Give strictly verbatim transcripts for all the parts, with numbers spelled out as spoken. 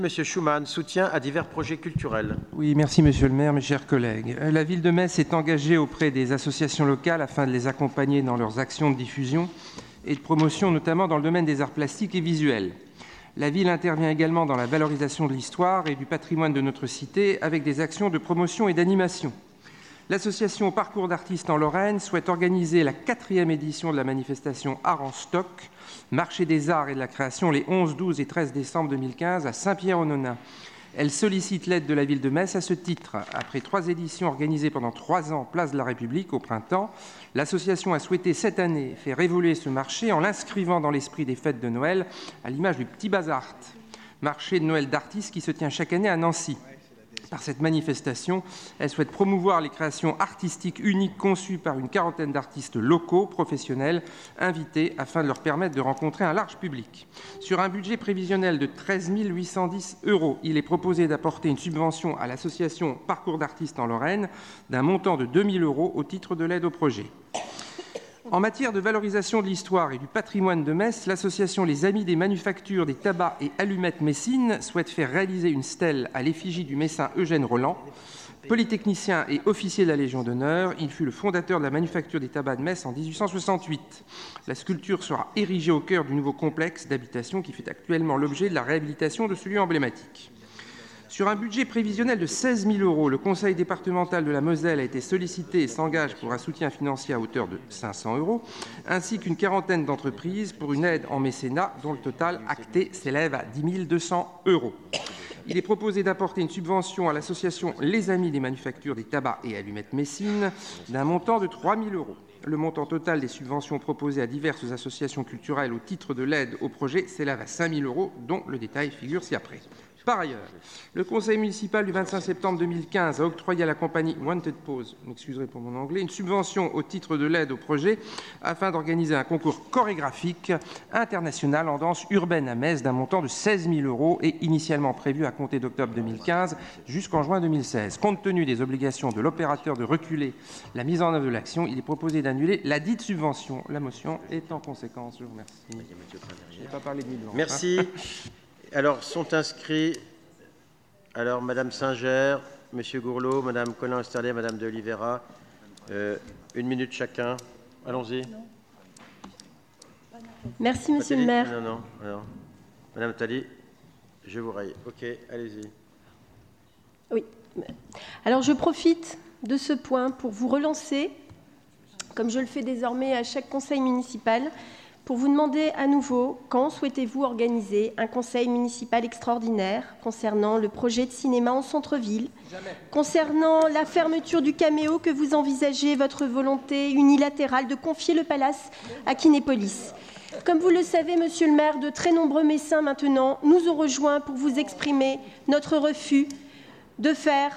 Monsieur Schumann, soutien à divers projets culturels. Oui, merci Monsieur le maire, mes chers collègues. La ville de Metz est engagée auprès des associations locales afin de les accompagner dans leurs actions de diffusion et de promotion, notamment dans le domaine des arts plastiques et visuels. La ville intervient également dans la valorisation de l'histoire et du patrimoine de notre cité avec des actions de promotion et d'animation. L'association Parcours d'artistes en Lorraine souhaite organiser la quatrième édition de la manifestation Art en stock, marché des arts et de la création les onze, douze et treize décembre deux mille quinze à Saint-Pierre-aux-Nonains. Elle sollicite l'aide de la ville de Metz à ce titre. Après trois éditions organisées pendant trois ans place de la République au printemps, l'association a souhaité cette année faire évoluer ce marché en l'inscrivant dans l'esprit des fêtes de Noël à l'image du Petit Bazar, marché de Noël d'artistes qui se tient chaque année à Nancy. Par cette manifestation, elle souhaite promouvoir les créations artistiques uniques conçues par une quarantaine d'artistes locaux, professionnels, invités, afin de leur permettre de rencontrer un large public. Sur un budget prévisionnel de treize mille huit cent dix euros, il est proposé d'apporter une subvention à l'association Parcours d'artistes en Lorraine d'un montant de deux mille euros au titre de l'aide au projet. En matière de valorisation de l'histoire et du patrimoine de Metz, l'association Les Amis des Manufactures, des Tabacs et Allumettes Messines souhaite faire réaliser une stèle à l'effigie du Messin Eugène Roland. Polytechnicien et officier de la Légion d'honneur, il fut le fondateur de la manufacture des tabacs de Metz en dix-huit cent soixante-huit. La sculpture sera érigée au cœur du nouveau complexe d'habitation qui fait actuellement l'objet de la réhabilitation de ce lieu emblématique. Sur un budget prévisionnel de seize mille euros, le conseil départemental de la Moselle a été sollicité et s'engage pour un soutien financier à hauteur de cinq cents euros, ainsi qu'une quarantaine d'entreprises pour une aide en mécénat dont le total acté s'élève à dix mille deux cents euros. Il est proposé d'apporter une subvention à l'association Les Amis des Manufactures, des Tabacs et Allumettes Messines d'un montant de trois mille euros. Le montant total des subventions proposées à diverses associations culturelles au titre de l'aide au projet s'élève à cinq mille euros, dont le détail figure ci-après. Par ailleurs, le conseil municipal du vingt-cinq septembre deux mille quinze a octroyé à la compagnie Wanted Pose, m'excuserez pour mon anglais, une subvention au titre de l'aide au projet afin d'organiser un concours chorégraphique international en danse urbaine à Metz d'un montant de seize mille euros et initialement prévu à compter d'octobre deux mille quinze jusqu'en juin deux mille seize. Compte tenu des obligations de l'opérateur de reculer la mise en œuvre de l'action, il est proposé d'annuler la dite subvention. La motion est en conséquence. Je vous remercie. Je n'ai pas parlé de mille blancs. Merci. Hein. Alors, sont inscrits, alors, Madame Singer, Monsieur Gourlot, Madame Colin-Esterlet, Madame de Oliveira, euh, une minute chacun. Allons-y. Merci, Monsieur le maire. Non, non, alors, Madame Tali, je vous raille. Ok, allez-y. Oui. Alors, je profite de ce point pour vous relancer, comme je le fais désormais à chaque conseil municipal, pour vous demander à nouveau quand souhaitez-vous organiser un conseil municipal extraordinaire concernant le projet de cinéma en centre-ville, concernant la fermeture du Caméo que vous envisagez, votre volonté unilatérale de confier le palace à Kinépolis. Comme vous le savez, Monsieur le maire, de très nombreux Messins maintenant nous ont rejoints pour vous exprimer notre refus de faire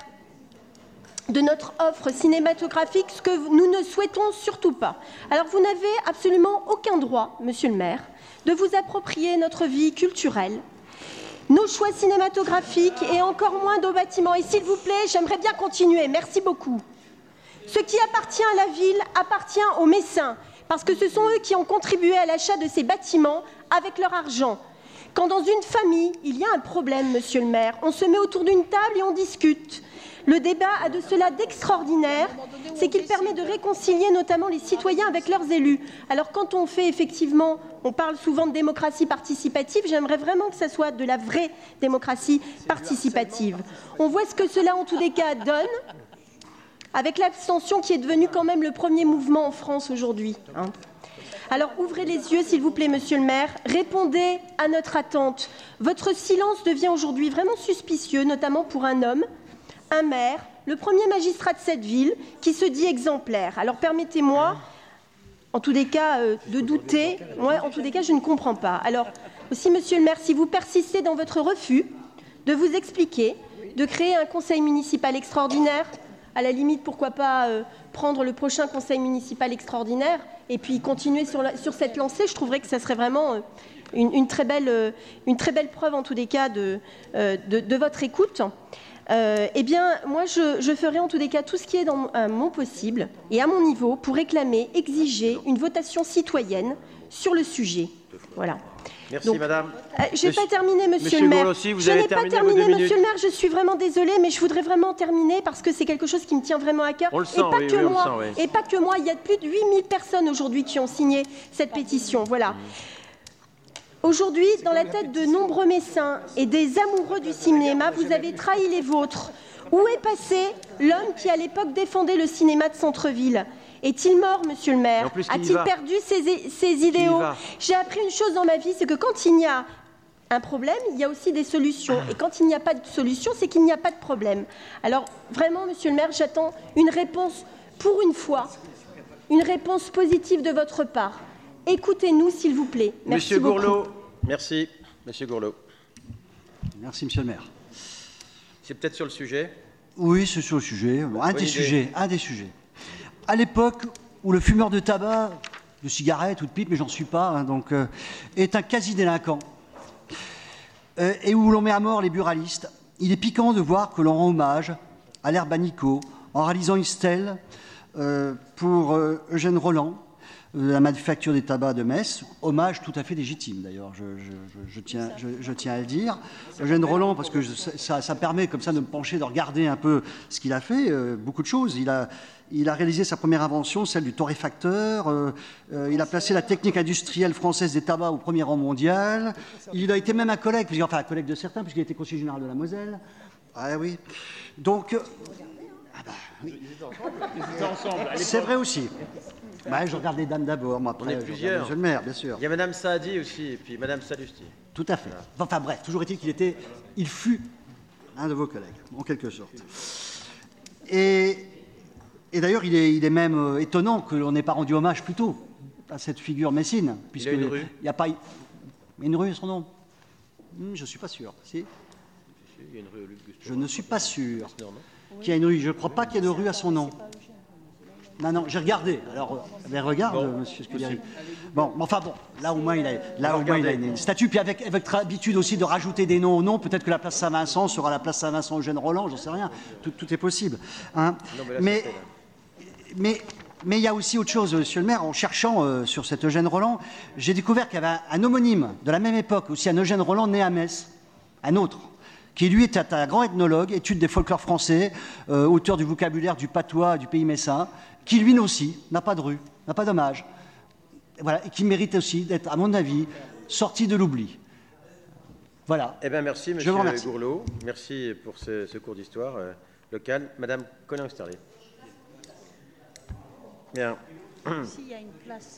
de notre offre cinématographique, ce que nous ne souhaitons surtout pas. Alors vous n'avez absolument aucun droit, Monsieur le maire, de vous approprier notre vie culturelle, nos choix cinématographiques et encore moins nos bâtiments. Et s'il vous plaît, j'aimerais bien continuer. Merci beaucoup. Ce qui appartient à la ville appartient aux Messins, parce que ce sont eux qui ont contribué à l'achat de ces bâtiments avec leur argent. Quand dans une famille, il y a un problème, Monsieur le maire, on se met autour d'une table et on discute. Le débat a de cela d'extraordinaire, c'est qu'il permet de réconcilier notamment les citoyens avec leurs élus. Alors quand on fait effectivement, on parle souvent de démocratie participative, j'aimerais vraiment que ça soit de la vraie démocratie participative. On voit ce que cela en tous les cas donne, avec l'abstention qui est devenue quand même le premier mouvement en France aujourd'hui. Hein. Alors ouvrez les yeux s'il vous plaît, Monsieur le maire, répondez à notre attente. Votre silence devient aujourd'hui vraiment suspicieux, notamment pour un homme, un maire, le premier magistrat de cette ville, qui se dit exemplaire. Alors permettez-moi, en tous les cas, euh, de douter. Moi, en tous les cas, je ne comprends pas. Alors aussi, Monsieur le maire, si vous persistez dans votre refus de vous expliquer, de créer un conseil municipal extraordinaire, à la limite, pourquoi pas euh, prendre le prochain conseil municipal extraordinaire et puis continuer sur, la, sur cette lancée, je trouverais que ça serait vraiment euh, une, une, très belle, euh, une très belle preuve, en tous les cas, de, euh, de, de votre écoute. Euh, eh bien, moi, je, je ferai en tous les cas tout ce qui est dans euh, mon possible et à mon niveau pour réclamer, exiger une votation citoyenne sur le sujet. Voilà. Merci, Donc, madame. Euh, je n'ai pas terminé, monsieur, Monsieur le maire. Gourlot, aussi, vous je avez n'ai pas terminé vos terminé, deux monsieur minutes. le maire. Je suis vraiment désolée, mais je voudrais vraiment terminer parce que c'est quelque chose qui me tient vraiment à cœur. On le sent, et pas oui, que oui, on le moi. sent, oui. Et pas que moi. Il y a plus de huit mille personnes aujourd'hui qui ont signé cette pétition. Voilà. Aujourd'hui, dans la tête de nombreux médecins et des amoureux du cinéma, vous avez trahi les vôtres. Où est passé l'homme qui, à l'époque, défendait le cinéma de centre-ville? Est-il mort, monsieur le maire? A-t-il perdu ses, ses idéaux? J'ai appris une chose dans ma vie, c'est que quand il y a un problème, il y a aussi des solutions. Et quand il n'y a pas de solution, c'est qu'il n'y a pas de problème. Alors, vraiment, monsieur le maire, j'attends une réponse, pour une fois, une réponse positive de votre part. Écoutez-nous, s'il vous plaît. Merci Monsieur beaucoup. Gourlot, merci. Monsieur Gourlot. Merci, monsieur le maire. C'est peut-être sur le sujet. Oui, c'est sur le sujet. Un Bonne des idée. sujets. Un des sujets. À l'époque où le fumeur de tabac, de cigarette ou de pipe, mais j'en suis pas, hein, donc, euh, est un quasi-délinquant, euh, et où l'on met à mort les buralistes, il est piquant de voir que l'on rend hommage à l'herbe Nico en réalisant une stèle euh, pour euh, Eugène Roland, de la manufacture des tabacs de Metz, hommage tout à fait légitime d'ailleurs, je, je, je, je, tiens, je, je tiens à le dire. Eugène Roland, parce que je, ça, ça permet comme ça de me pencher, de regarder un peu ce qu'il a fait, euh, beaucoup de choses. Il a, il a réalisé sa première invention, celle du torréfacteur, euh, euh, il a placé la technique industrielle française des tabacs au premier rang mondial, il a été même un collègue, enfin un collègue de certains, puisqu'il a été conseiller général de la Moselle. Ah oui. Donc, ah bah, oui. C'est vrai aussi. Bah, je regarde les dames d'abord, moi après. On est je plusieurs. regarde Monsieur le maire, bien sûr. Il y a madame Saadi aussi, et puis madame Salusti. Tout à fait. Enfin bref, toujours est-il qu'il était, il fut un de vos collègues, en quelque sorte. Et, et d'ailleurs, il est, il est même euh, étonnant que l'on n'ait pas rendu hommage plus tôt à cette figure messine, puisque Il a une rue. il n'y a pas une rue, son nom. Hmm, je ne suis pas sûr. Si. Il y a une rue au Luc Gusto. Je ne suis pas sûr Non, non. qu'il y a une rue. Je ne crois pas qu'il y ait de rue à son nom. Non, non, j'ai regardé. Alors, mais regarde, Bon, monsieur Scudery. Bon, mais enfin bon, là au moins il a, là On au va moins il a regarder. une statue. Puis avec, avec votre habitude aussi de rajouter des noms au nom, peut-être que la place Saint-Vincent sera la place Saint-Vincent Eugène Roland, j'en sais rien. Tout, tout est possible. Hein. Non, mais là, mais, ça fait, là. mais mais il y a aussi autre chose, monsieur le maire. En cherchant euh, sur cet Eugène Roland, j'ai découvert qu'il y avait un, un homonyme de la même époque, aussi un Eugène Roland né à Metz, un autre, qui lui était un grand ethnologue, étude des folklores français, euh, auteur du vocabulaire du patois du pays messin, qui lui aussi n'a pas de rue, n'a pas d'hommage, voilà, et qui mérite aussi d'être, à mon avis, sorti de l'oubli. Voilà. Eh bien, merci, Je monsieur vous remercie. Gourlot. Merci pour ce, ce cours d'histoire euh, locale. Madame Colin-Oesterlé. Bien. S'il y a une place.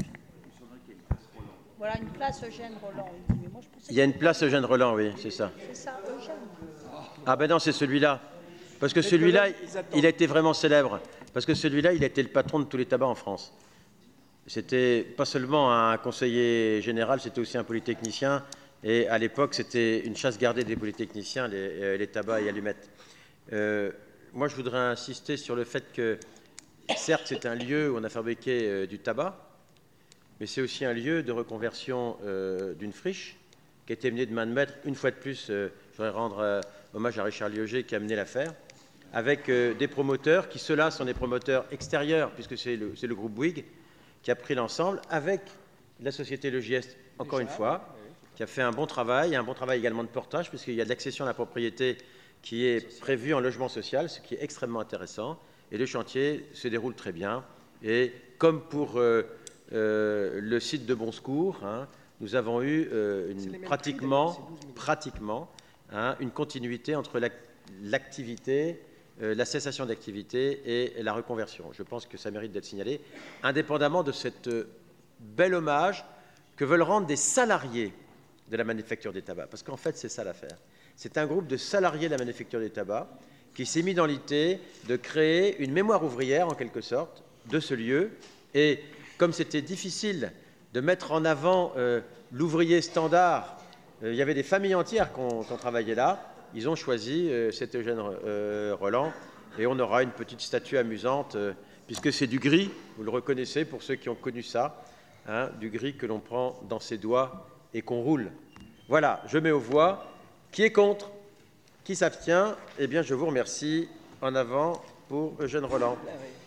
Voilà, une place Eugène Roland. il dit, mais moi, je pensais Il y a que une place Eugène Roland, oui, c'est ça. c'est ça, Eugène. Ah ben non, c'est celui-là. Parce que celui-là, il a été vraiment célèbre. Parce que celui-là, il a été le patron de tous les tabacs en France. C'était pas seulement un conseiller général, c'était aussi un polytechnicien. Et à l'époque, c'était une chasse gardée des polytechniciens, les, les tabacs et allumettes. Euh, moi, je voudrais insister sur le fait que, certes, c'est un lieu où on a fabriqué euh, du tabac, mais c'est aussi un lieu de reconversion euh, d'une friche qui a été menée de main de maître. Une fois de plus, euh, je voudrais rendre euh, hommage à Richard Liogé qui a mené l'affaire, avec euh, des promoteurs qui, ceux-là, sont des promoteurs extérieurs, puisque c'est le, c'est le groupe Bouygues qui a pris l'ensemble, avec la société Le Giest, encore une fois, qui a fait un bon travail, un bon travail également de portage, puisqu'il y a de l'accession à la propriété qui est prévue en logement social, ce qui est extrêmement intéressant. Et le chantier se déroule très bien. Et comme pour euh, euh, le site de Bon Secours, hein, nous avons eu euh, une, pratiquement, pratiquement hein, une continuité entre l'activité, euh, la cessation d'activité et la reconversion. Je pense que ça mérite d'être signalé, indépendamment de cette euh, bel hommage que veulent rendre des salariés de la manufacture des tabacs. Parce qu'en fait, c'est ça l'affaire. C'est un groupe de salariés de la manufacture des tabacs qui s'est mis dans l'idée de créer une mémoire ouvrière, en quelque sorte, de ce lieu. Et comme c'était difficile de mettre en avant euh, l'ouvrier standard, euh, il y avait des familles entières qui ont, qui ont travaillé là, ils ont choisi euh, cet Eugène euh, Roland, et on aura une petite statue amusante, euh, puisque c'est du gris, vous le reconnaissez pour ceux qui ont connu ça, hein, du gris que l'on prend dans ses doigts et qu'on roule. Voilà, je mets aux voix. Qui est contre? Qui s'abstient? Eh bien, je vous remercie. En avant pour Eugène Roland.